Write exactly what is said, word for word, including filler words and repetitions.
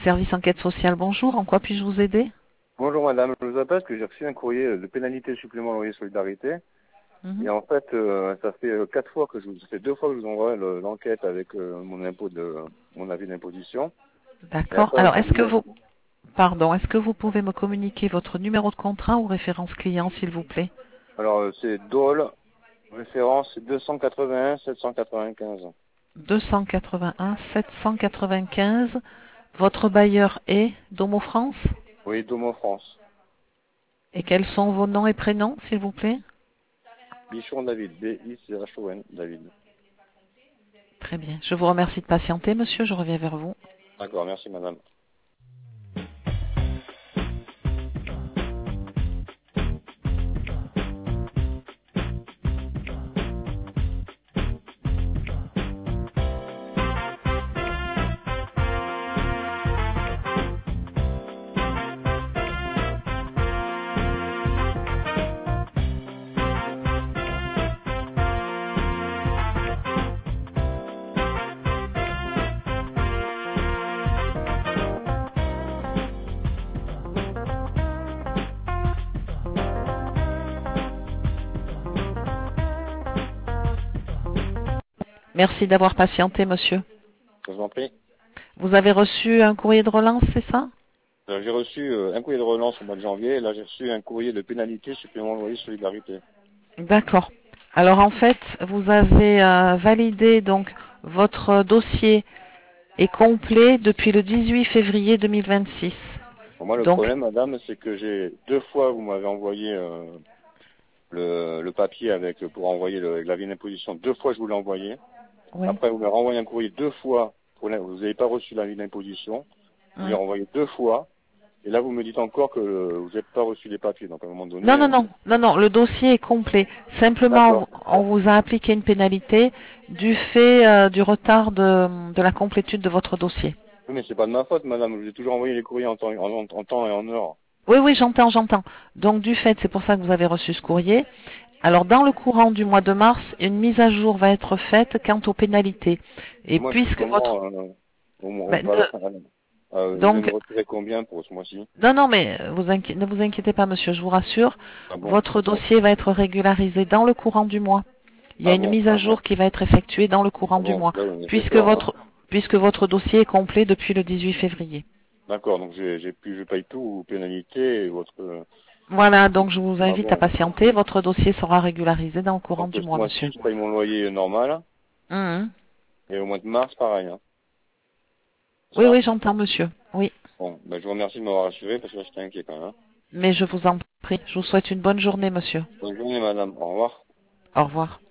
Service enquête sociale, bonjour. En quoi puis-je vous aider? Bonjour madame, je vous appelle parce que j'ai reçu un courrier de pénalité supplément loyer solidarité. Mhm. Et en fait, euh, ça fait euh, quatre fois que je vous, ça fait deux fois que je vous envoie le- l'enquête avec euh, mon impôt de, mon avis d'imposition. Et D'accord. après, Alors, on est-ce me que dit, vous, pardon, est-ce que vous pouvez me communiquer votre numéro de contrat ou référence client, s'il vous plaît? alors euh, c'est Dole, référence deux cent quatre-vingt-un sept cent quatre-vingt-quinze. deux cent quatre-vingt-un sept cent quatre-vingt-quinze. Votre bailleur est Domo France? Oui, Domo France. Et quels sont vos noms et prénoms, s'il vous plaît? Bichon David, B I C H O N David. Très bien. Je vous remercie de patienter, monsieur. Je reviens vers vous. D'accord, merci madame. Merci d'avoir patienté, monsieur. Je vous en prie. Vous avez reçu un courrier de relance, c'est ça? Euh, J'ai reçu euh, un courrier de relance au mois de janvier, et là j'ai reçu un courrier de pénalité supplément loyer solidarité. D'accord. Alors en fait, vous avez euh, validé donc votre dossier est complet depuis le dix-huit février deux mille vingt-six. Pour moi, le Donc, problème, madame, c'est que j'ai deux fois, vous m'avez envoyé euh, le, le papier avec pour envoyer le, l'avis d'imposition. Deux fois, je vous l'ai envoyé. oui, Après, vous m'avez renvoyé un courrier deux fois. Pour la- vous n'avez pas reçu l'avis d'imposition. Vous l'avez oui. renvoyé deux fois. Et là, vous me dites encore que euh, vous n'avez pas reçu les papiers. Donc, à un moment donné... Non, non, euh, non, non, non, le dossier est complet. Simplement, D'accord. on vous a appliqué une pénalité du fait euh, du retard de, de la complétude de votre dossier. Oui, mais c'est pas de ma faute, madame. Je vous ai toujours envoyé les courriers en temps, en, en- en temps et en heure. Oui, oui, j'entends, j'entends. Donc, du fait, c'est pour ça que vous avez reçu ce courrier. Alors, dans le courant du mois de mars, une mise à jour va être faite quant aux pénalités. Et Moi, je fais puisque votre... comment euh, on, on ben, va ne- la- euh, Vous allez me donc, retirer combien pour ce mois-ci? non, non, mais vous inqui- ne vous inquiétez pas, monsieur, je vous rassure. Ah bon? Votre dossier va être régularisé dans le courant du mois. Il y a Ah une bon? mise à jour qui va être effectuée dans le courant Ah du bon? mois, Là, on est fait puisque peur, hein. votre, puisque votre dossier est complet depuis le dix-huit février. D'accord, donc j'ai, j'ai pu, je paye tout, ou pénalité, et votre... euh, Voilà, donc je vous Ah invite à bon? patienter. Votre dossier sera régularisé dans le courant Donc du ce mois, mois-ci, monsieur. je paye mon loyer normal, Mhm. et au mois de mars, pareil, hein. Oui, Ça? oui, j'entends, monsieur. Oui, Bon, ben, je vous remercie de m'avoir assuré, parce que là, j'étais inquiet quand même, hein. mais je vous en prie. Je vous souhaite une bonne journée, monsieur. Bonne journée, madame. Au revoir. Au revoir.